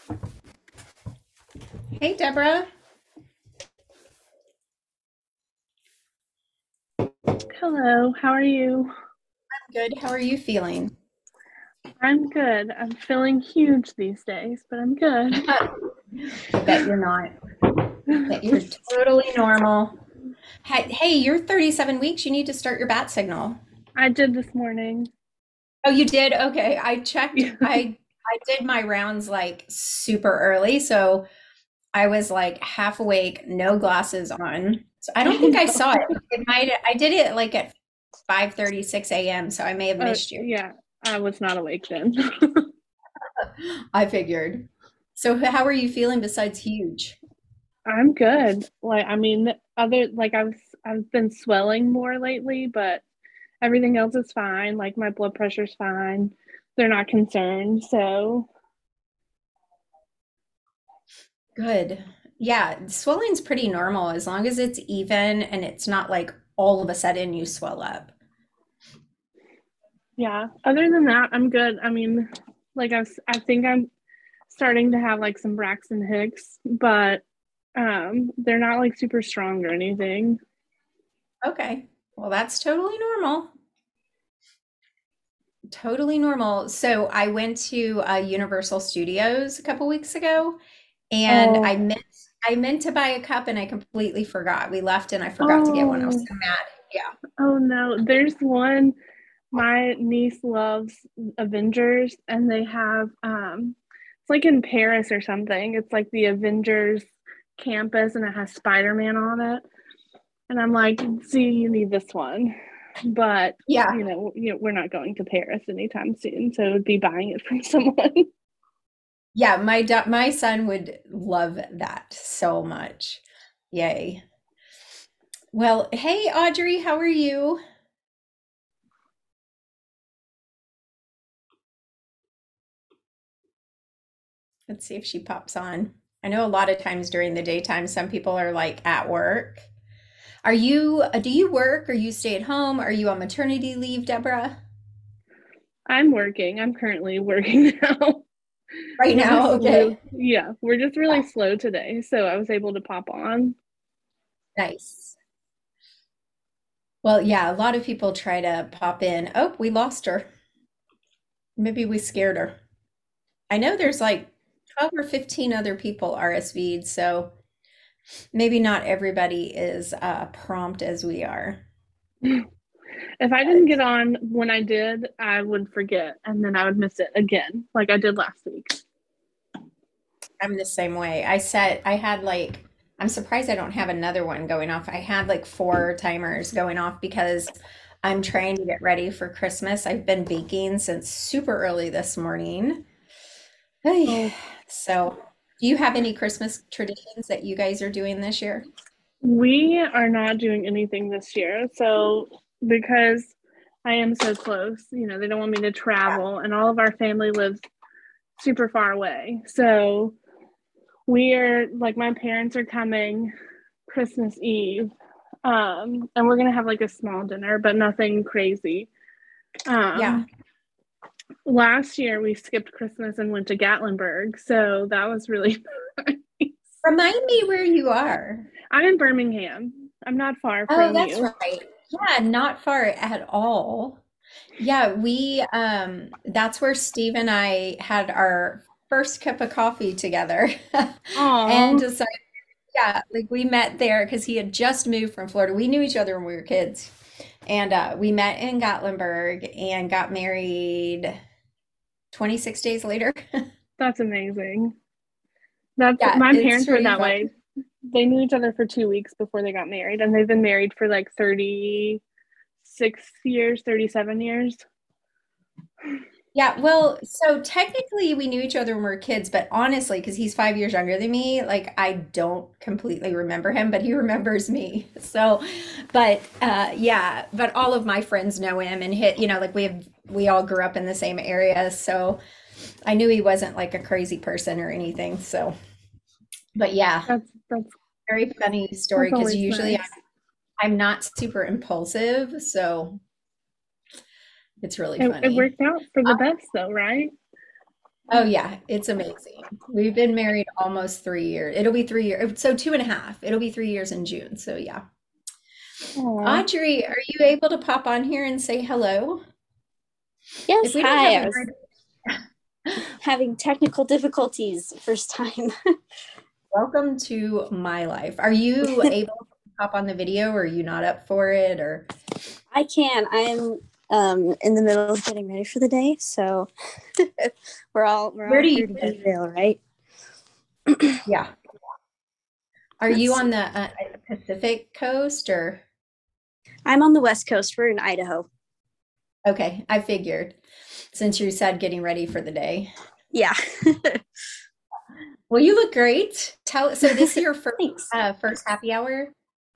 Hey, Deborah. Hello, how are you? Good. How are you feeling? I'm good. I'm feeling huge these days, but I'm good. I bet you're not. That you're totally normal. Hey, you're 37 weeks. You need to start your bat signal. I did this morning. Oh, you did? Okay. I checked. Yeah. I did my rounds like super early, so I was like half awake, no glasses on. So I don't Oh think I no. saw it. I did it like at 5:36 a.m., so I may have missed you. Yeah, I was not awake then. I figured. So how are you feeling besides huge? I'm good. I've been swelling more lately, but everything else is fine. Like my blood pressure's fine. They're not concerned. So, Good. Yeah, swelling's pretty normal as long as it's even and it's not like all of a sudden you swell up. yeah, other than that, I'm good. I think I'm starting to have like some Braxton Hicks, but they're not like super strong or anything. Okay. Well, that's totally normal. Totally normal. So I went to Universal Studios a couple weeks ago and Oh, I meant to buy a cup and I completely forgot. We left and I forgot to get one. I was oh, so mad. Yeah. oh no. There's one. My niece loves Avengers, and they have it's like in Paris or something. It's like the Avengers campus, and it has Spider-Man on it. And I'm like, see, you need this one, but Yeah. we're not going to Paris anytime soon, so it would be buying it from someone. Yeah, my son would love that so much. Yay. Well, hey Audrey, how are you? Let's see if she pops on. I know a lot of times during the daytime, some people are like at work. Do you work or you stay at home? Are you on maternity leave, Deborah? I'm working. I'm currently working now. Right now? Okay. We're just really Yeah. slow today, so I was able to pop on. Nice. Well, yeah, a lot of people try to pop in. Oh, we lost her. Maybe we scared her. I know there's like 12 or 15 other people RSV'd, so maybe not everybody is prompt as we are. If I didn't But get on when I did, I would forget and then I would miss it again, like I did last week. I'm the same way. I had like, I'm surprised I don't have another one going off. I had like four timers going off because I'm trying to get ready for Christmas. I've been baking since super early this morning. Ay. Oh, So, do you have any Christmas traditions that you guys are doing this year? we are not doing anything this year. So, because I am so close, they don't want me to travel, and all of our family lives super far away. So, we are like, my parents are coming Christmas Eve. And we're gonna have like a small dinner, but nothing crazy. Yeah. Um, Last year we skipped Christmas and went to Gatlinburg, so that was really nice. Remind me where you are. I'm in Birmingham. I'm not far Oh, from that's you. right. Yeah, not far at all. Yeah, we that's where Steve and I had our first cup of coffee together. And Oh, decided, yeah, like we met there because he had just moved from Florida. We knew each other when we were kids. And we met in Gatlinburg and got married 26 days later. that's amazing. That's Yeah, my it's parents were pretty that fun. way. They knew each other for 2 weeks before they got married, and they've been married for like 36 years, 37 years. Yeah, well, so technically we knew each other when we were kids, but honestly, because he's 5 years younger than me, like I don't completely remember him, but he remembers me. So, but yeah, but all of my friends know him and like we all grew up in the same area, so I knew he wasn't like a crazy person or anything. So, but yeah, That's very funny story that's because always usually nice. I'm not super impulsive, so it's really It funny. worked out for the best though, right? Oh yeah, it's amazing. We've been married almost 3 years. It'll be 3 years. So 2.5. It'll be 3 years in June. So yeah. Aw. Audrey, are you able to pop on here and say hello? If Yes, we don't have hi. a I was hard, having technical difficulties first time. welcome to my life. Are you able to pop on the video or are you not up for it or I can. I'm in the middle of getting ready for the day, so we're where all do you here to live? be real, right? Yeah. Are Let's you on see. the Pacific coast or? I'm on the West Coast. We're in Idaho. Okay, I figured since you said getting ready for the day. Yeah. Well, you look great. So this is your first Thanks. first happy hour?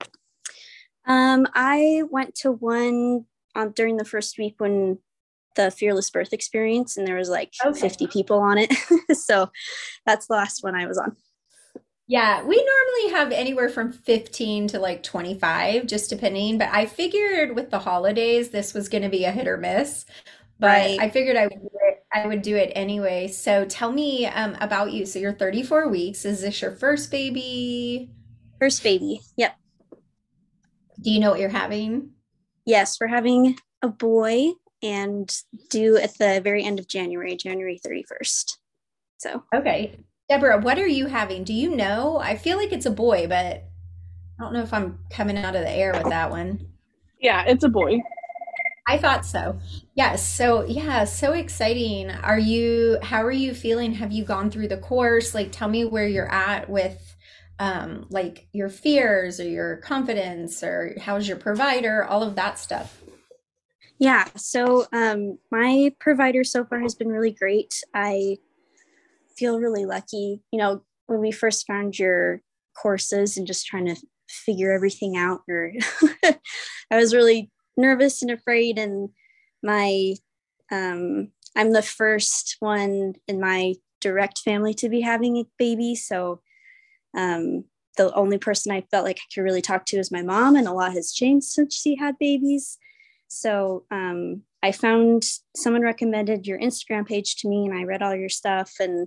I went to one during the first week when the Fearless Birth Experience, and there was like Okay. 50 people on it. So that's the last one I was on. Yeah, we normally have anywhere from 15 to like 25, just depending. But I figured with the holidays, this was going to be a hit or miss. But Right. I figured I would do it anyway. So tell me about you. So you're 34 weeks. Is this your first baby? First baby. Yep. Do you know what you're having? Yes, we're having a boy and due at the very end of January, January 31st. So, Okay. Deborah, what are you having? Do you know? I feel like it's a boy, but I don't know if I'm coming out of the air with that one. Yeah, it's a boy. I thought so. Yes. So, yeah, so exciting. How are you feeling? Have you gone through the course? Like, tell me where you're at with like your fears or your confidence or how's your provider, all of that stuff. yeah. So, my provider so far has been really great. I feel really lucky. When we first found your courses and just trying to figure everything out, or I was really nervous and afraid. And my, I'm the first one in my direct family to be having a baby. So, Um, the only person I felt like I could really talk to is my mom, and a lot has changed since she had babies. So I found someone recommended your Instagram page to me, and I read all your stuff and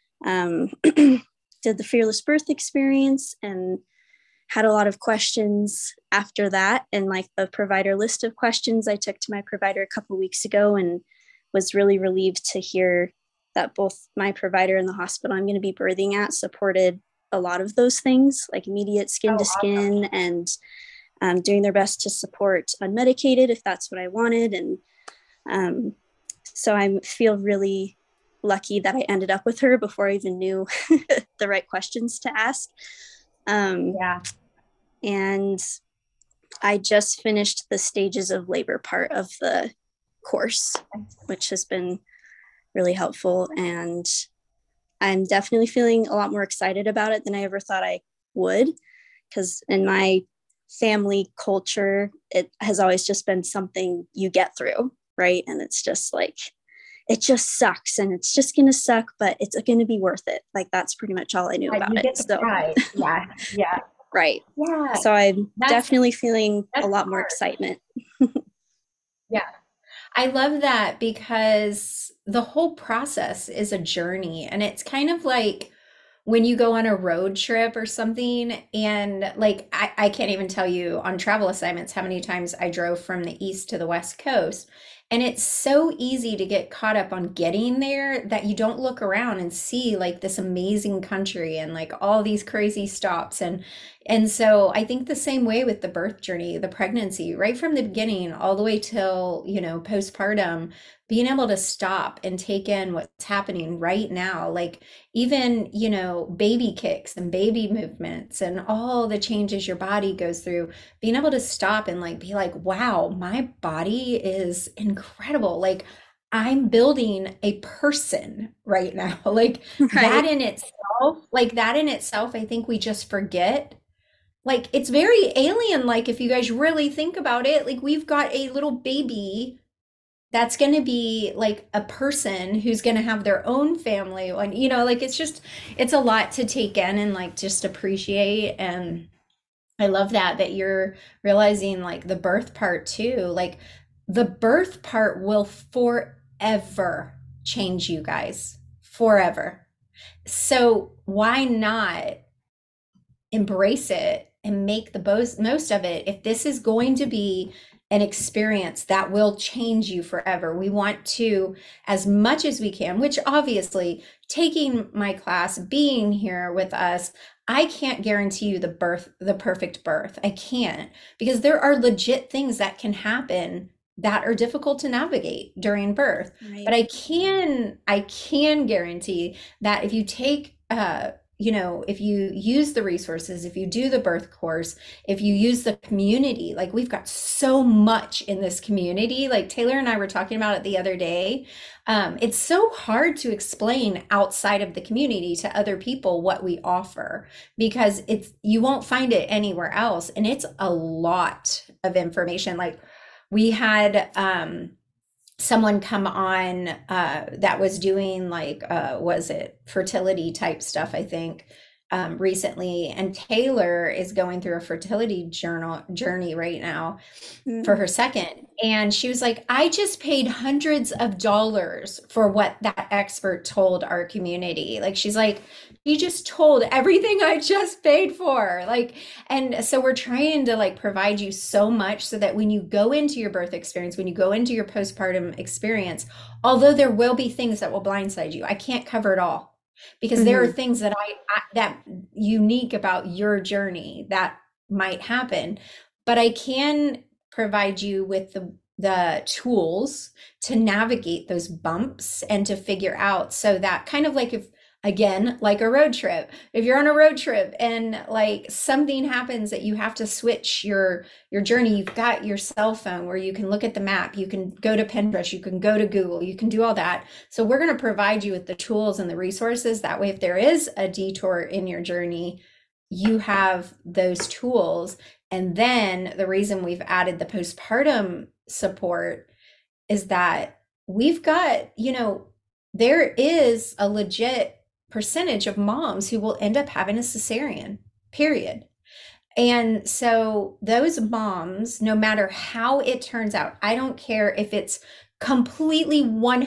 did the Fearless Birth Experience and had a lot of questions after that. And like the provider list of questions I took to my provider a couple of weeks ago and was really relieved to hear that both my provider and the hospital I'm going to be birthing at supported a lot of those things, like immediate skin Oh, to skin and doing their best to support unmedicated if that's what I wanted. And um, so I feel really lucky that I ended up with her before I even knew the right questions to ask. Um, yeah. and I just finished the stages of labor part of the course, which has been really helpful. And I'm definitely feeling a lot more excited about it than I ever thought I would. Because in my family culture, it has always just been something you get through, right? And it's just like, it just sucks and it's just going to suck, but it's going to be worth it. Like, that's pretty much all I knew Yeah, about you it. get the So, pride. Yeah. Yeah. right. Yeah. So I'm That's definitely feeling a that's lot more hard. excitement. Yeah. I love that because the whole process is a journey and it's kind of like when you go on a road trip or something and like I can't even tell you on travel assignments how many times I drove from the east to the west coast and it's so easy to get caught up on getting there that you don't look around and see like this amazing country and like all these crazy stops and so I think the same way with the birth journey, the pregnancy, right from the beginning all the way till, postpartum, being able to stop and take in what's happening right now, like even, baby kicks and baby movements and all the changes your body goes through, being able to stop and like be like, wow, my body is incredible. Like I'm building a person right now. Like that Right. in itself, I think we just forget. Like it's very alien like if you guys really think about it. Like we've got a little baby that's going to be like a person who's going to have their own family and like it's a lot to take in and like just appreciate and I love that you're realizing like the birth part too, like the birth part will forever change you guys forever. So why not embrace it and make the most of it? If this is going to be an experience that will change you forever, we want to, as much as we can, which obviously taking my class, being here with us, I can't guarantee you the perfect birth. I can't, because there are legit things that can happen that are difficult to navigate during birth. Right. But I can guarantee that if you take if you use the resources, if you do the birth course, if you use the community, like we've got so much in this community, like Taylor and I were talking about it the other day. It's so hard to explain outside of the community to other people what we offer, because you won't find it anywhere else. And it's a lot of information. Like we had, someone come on that was doing like was it fertility type stuff, I think, recently, and Taylor is going through a fertility journey right now for her second, and she was like, I just paid hundreds of dollars for what that expert told our community. Like she's like, he just told everything I just paid for. Like, and so we're trying to like provide you so much so that when you go into your birth experience, when you go into your postpartum experience, although there will be things that will blindside you, I can't cover it all, because there are things that that unique about your journey that might happen, but I can provide you with the tools to navigate those bumps and to figure out, so that kind of like, if again, like a road trip, if you're on a road trip and like something happens that you have to switch your journey, you've got your cell phone where you can look at the map, you can go to Pinterest, you can go to Google, you can do all that. So we're going to provide you with the tools and the resources, that way if there is a detour in your journey, you have those tools. And then the reason we've added the postpartum support is that we've got, there is a legit percentage of moms who will end up having a cesarean, period. And so those moms, no matter how it turns out, I don't care if it's completely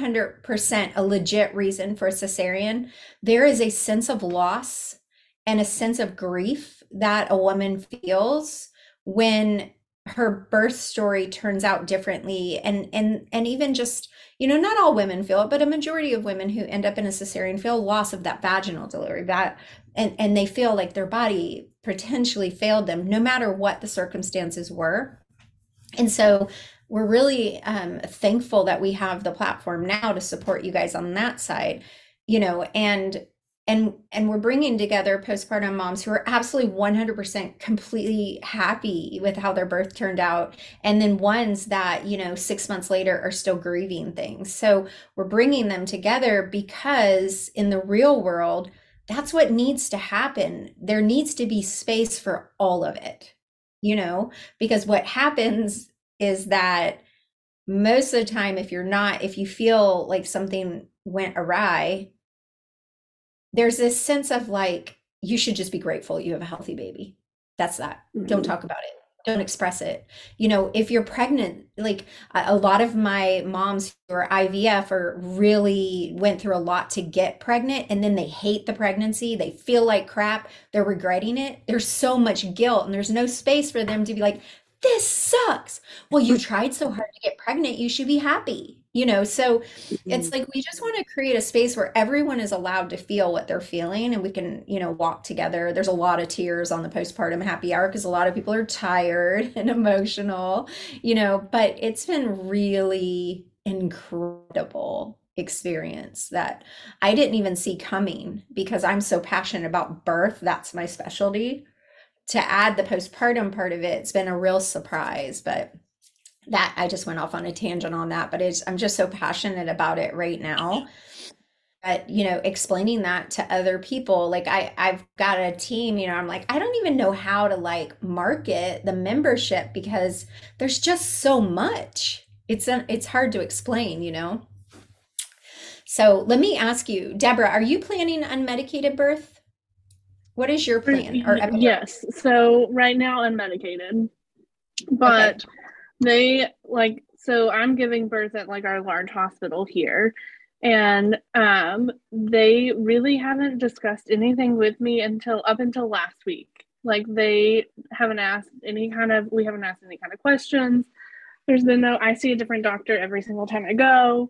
100% a legit reason for a cesarean, there is a sense of loss and a sense of grief that a woman feels when her birth story turns out differently. And even just, not all women feel it, but a majority of women who end up in a cesarean feel loss of that vaginal delivery, and they feel like their body potentially failed them, no matter what the circumstances were. And so we're really thankful that we have the platform now to support you guys on that side, and we're bringing together postpartum moms who are absolutely 100% completely happy with how their birth turned out, and then ones that 6 months later are still grieving things. So we're bringing them together because in the real world, that's what needs to happen. There needs to be space for all of it, because what happens is that most of the time, if you feel like something went awry, there's this sense of like, you should just be grateful you have a healthy baby. That's that. Don't talk about it. Don't express it. If you're pregnant, like a lot of my moms who are IVF or really went through a lot to get pregnant, and then they hate the pregnancy. They feel like crap. They're regretting it. There's so much guilt, and there's no space for them to be like, this sucks. Well, you tried so hard to get pregnant. You should be happy. So it's like we just want to create a space where everyone is allowed to feel what they're feeling, and we can, walk together. There's a lot of tears on the postpartum happy hour because a lot of people are tired and emotional, but it's been really incredible experience that I didn't even see coming, because I'm so passionate about birth. That's my specialty. To add the postpartum part of it's been a real surprise, but that I just went off on a tangent on that, but I'm just so passionate about it right now. But explaining that to other people, like I've got a team, I'm like, I don't even know how to like market the membership, because there's just so much. It's hard to explain. So let me ask you, Deborah, are you planning unmedicated birth? What is your plan? Or yes. So right now unmedicated, but okay. So I'm giving birth at like our large hospital here. And they really haven't discussed anything with me until up until last week. Like they haven't asked any kind of we haven't asked any kind of questions. There's been no I see a different doctor every single time I go.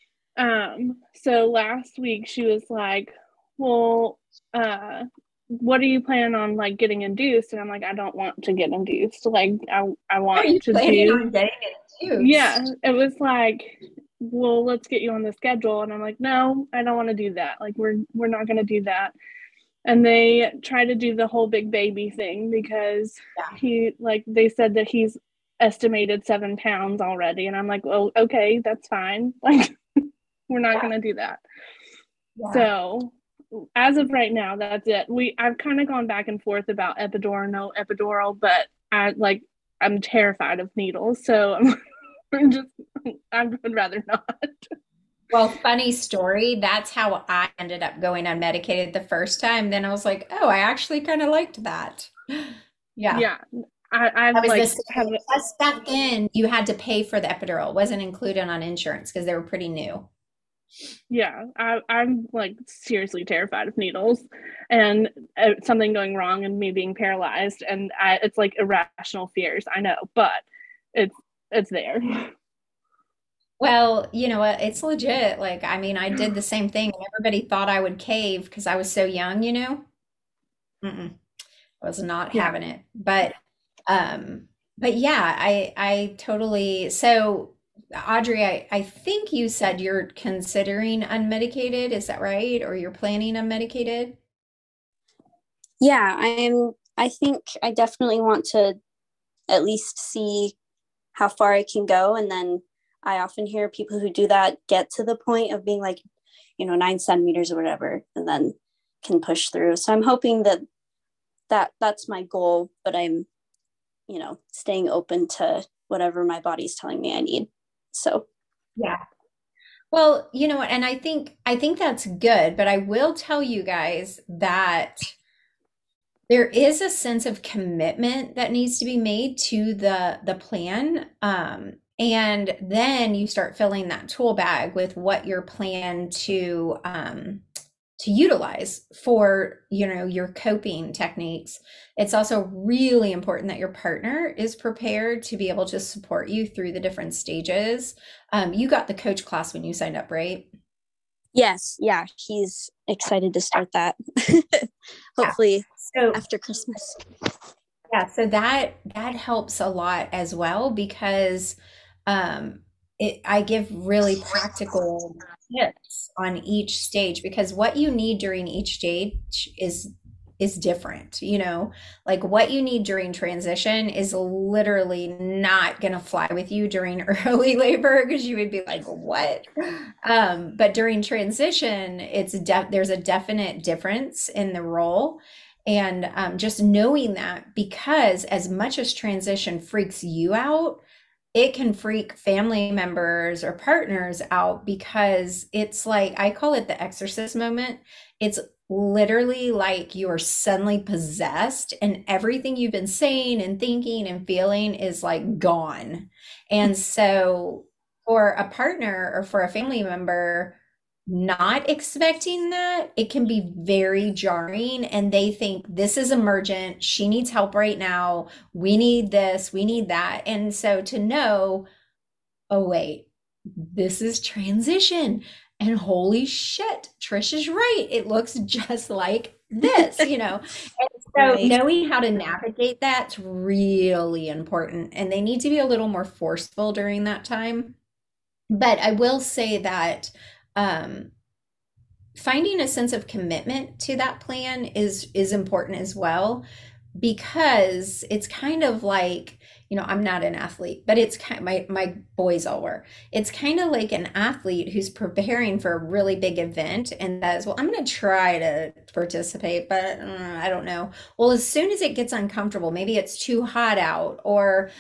So last week she was like, well, what are you planning on like getting induced? And I'm like, I don't want to get induced. Like I Are you want to planning do on getting yeah. induced? It was like, well, let's get you on the schedule. And I'm like, no, I don't want to do that. Like we're not gonna do that. And they try to do the whole big baby thing because Yeah. he like they said that he's estimated 7 pounds already. And I'm like, well, okay, that's fine. Like we're not Yeah. gonna do that. Yeah. So as of right now, that's it. I've kind of gone back and forth about epidural, no epidural, but I'm terrified of needles, so I'm just I would rather not. Well, funny story. That's how I ended up going unmedicated the first time. Then I was like, oh, I actually kind of liked that. Yeah. Yeah, I've That was the like same. have Plus back then, you had to pay for the epidural. It wasn't included on insurance because they were pretty new. yeah I'm like seriously terrified of needles and something going wrong and me being paralyzed and it's like irrational fears. I know, but it's it's there. Well, you know what? It's legit. Like, I mean, I did the same thing, and everybody thought I would cave because I was so young, you know? Mm-mm. I was not Yeah. having it. Um, but yeah, I totally so Audrey, I think you said you're considering unmedicated, is that right? Or you're planning unmedicated? Yeah, I think I definitely want to at least see how far I can go. And then I often hear people who do that get to the point of being like, 9 centimeters or whatever, and then can push through. So I'm hoping that's my goal, but I'm, staying open to whatever my body's telling me I need. So Yeah. Well, you know what, and I think that's good, but I will tell you guys that there is a sense of commitment that needs to be made to the plan. And then you start filling that tool bag with what your plan to utilize for, your coping techniques. It's also really important that your partner is prepared to be able to support you through the different stages. You got the coach class when you signed up, right? yes, yeah, he's excited to start that. Yeah. Hopefully So after Christmas. yeah, so that helps a lot as well because um I give really practical tips on each stage because what you need during each stage is different, like what you need during transition is literally not going to fly with you during early labor because you would be like, what? But during transition, there's a definite difference in the role. And just knowing that, because as much as transition freaks you out, it can freak family members or partners out because it's like, I call it the exorcist moment. It's literally like you are suddenly possessed and everything you've been saying and thinking and feeling is like gone. And so for a partner or for a family member, not expecting that, it can be very jarring. And they think this is emergent. She needs help right now. We need this, we need that. And so to know, oh, wait, this is transition. And holy shit, Trish is right. It looks just like this. And so Right. knowing how to navigate that's really important. And they need to be a little more forceful during that time. But I will say that um, finding a sense of commitment to that plan is important as well because it's kind of like, I'm not an athlete, but it's kind my boys all were. It's kind of like an athlete who's preparing for a really big event and says, well, I'm going to try to participate, but I don't know. Well, as soon as it gets uncomfortable, maybe it's too hot out, or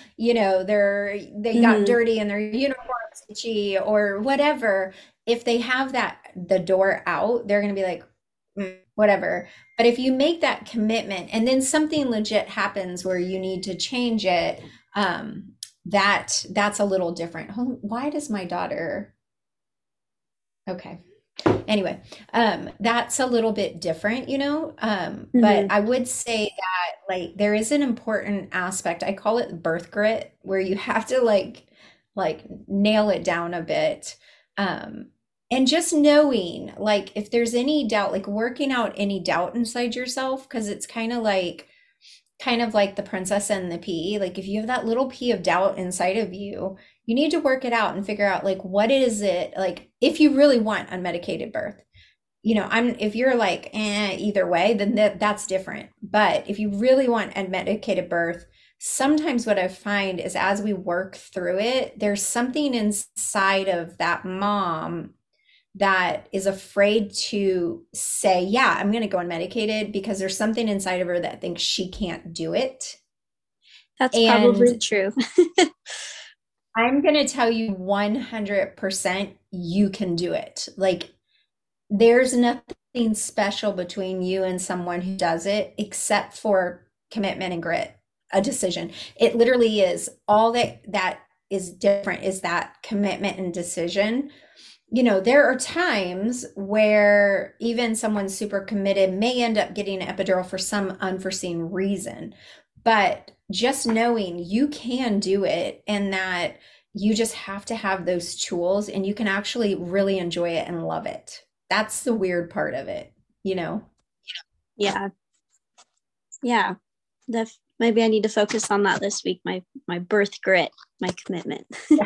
they got Mhm. dirty and their uniform's itchy or whatever. If they have the door out, they're going to be like, whatever. But if you make that commitment and then something legit happens where you need to change it, that's a little different. Why does my daughter? Okay. Anyway, that's a little bit different, but Hmm. I would say that like there is an important aspect. I call it birth grit, where you have to like nail it down a bit. Um, and just knowing like if there's any doubt, like working out any doubt inside yourself, because it's kind of like the princess and the pea. Like if you have that little pea of doubt inside of you, you need to work it out and figure out like what is it like if you really want unmedicated birth. I'm if you're like either way, then that's different. But if you really want unmedicated birth, sometimes what I find is as we work through it, there's something inside of that mom that is afraid to say, yeah, I'm going to go unmedicated because there's something inside of her that thinks she can't do it. That's probably And true. I'm going to tell you 100% you can do it. Like, there's nothing special between you and someone who does it except for commitment and grit, a decision. It literally is all that is different is that commitment and decision. There are times where even someone super committed may end up getting an epidural for some unforeseen reason. But just knowing you can do it and that you just have to have those tools and you can actually really enjoy it and love it. That's the weird part of it, you know? Yeah. Yeah. Maybe I need to focus on that this week. My birth grit, my commitment.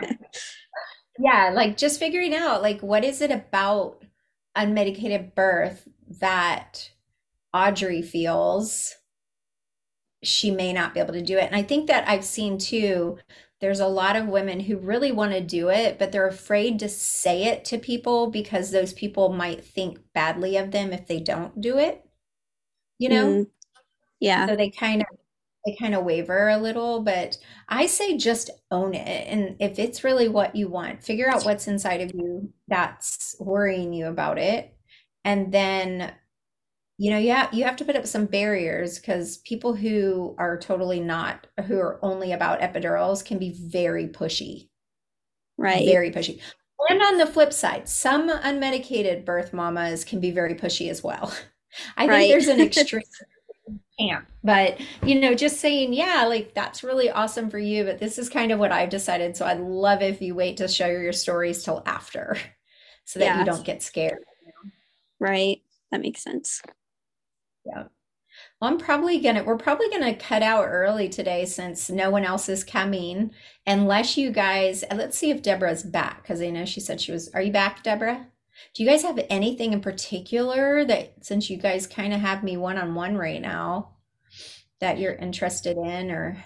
Yeah, like just figuring out like what is it about unmedicated birth that Audrey feels she may not be able to do it. And I think that I've seen too, there's a lot of women who really want to do it, but they're afraid to say it to people because those people might think badly of them if they don't do it, you know? Mm, yeah. So they kind of waver a little, but I say just own it. And if it's really what you want, figure out what's inside of you that's worrying you about it. And then you have to put up some barriers because people who are totally not, who are only about epidurals can be very pushy, Right. very pushy. And on the flip side, some unmedicated birth mamas can be very pushy as well. I think Right. there's an extreme camp, but just saying, yeah, like that's really awesome for you, but this is kind of what I've decided. So I'd love if you wait to share your stories till after so that you Yeah. don't get scared. Right. That makes sense. Yeah. Well, we're probably gonna cut out early today since no one else is coming. Unless you guys, let's see if Deborah's back, because I know she said she was. Are you back, Deborah? Do you guys have anything in particular that, since you guys kind of have me one-on-one right now, that you're interested in, or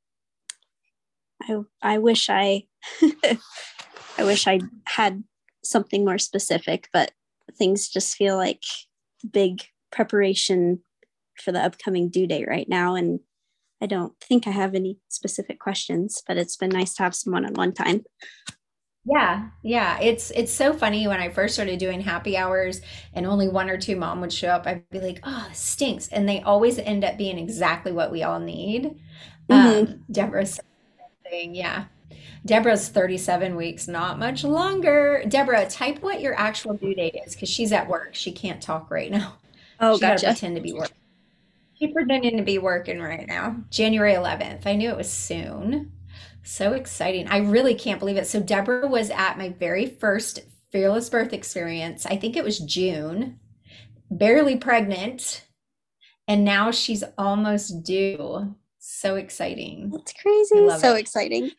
I wish I I wish I had something more specific, but things just feel like big preparation for the upcoming due date right now. And I don't think I have any specific questions, but it's been nice to have some one-on-one time. yeah, yeah. It's so funny when I first started doing happy hours and only one or two mom would show up, I'd be like, oh, this stinks. And they always end up being exactly what we all need. Mm-hmm. Deborah's saying, yeah. Deborah's 37 weeks, not much longer. Deborah, type what your actual due date is because she's at work. She can't talk right now. Oh, She got to gotcha. pretend to be working. She's pretending to be working right now. January 11th. I knew it was soon. So exciting. I really can't believe it. So Deborah was at my very first Fearless Birth experience. I think it was June, barely pregnant, and now she's almost due. So exciting. That's I crazy. love So it. exciting.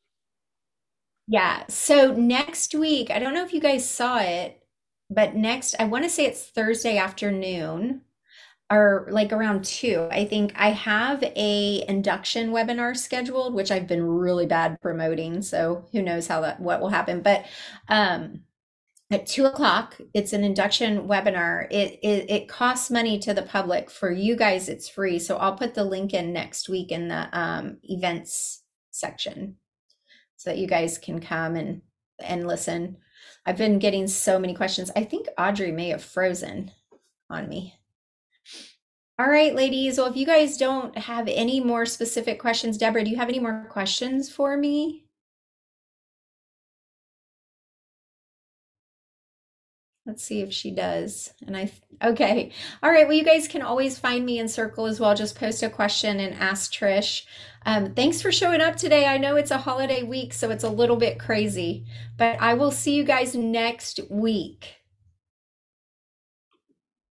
Yeah. So next week, I don't know if you guys saw it, but next, I want to say it's Thursday afternoon or like around 2. I think I have a induction webinar scheduled, which I've been really bad promoting. So who knows what will happen. But um, at 2 o'clock, it's an induction webinar. It costs money to the public. For you guys, it's free. So I'll put the link in next week in the events section so that you guys can come and listen. I've been getting so many questions. I think Audrey may have frozen on me. All right, ladies. Well, if you guys don't have any more specific questions, Deborah, do you have any more questions for me? Let's see if she does. Okay. All right. Well, you guys can always find me in Circle as well. Just post a question and ask Trish. Thanks for showing up today. I know it's a holiday week, so it's a little bit crazy, but I will see you guys next week.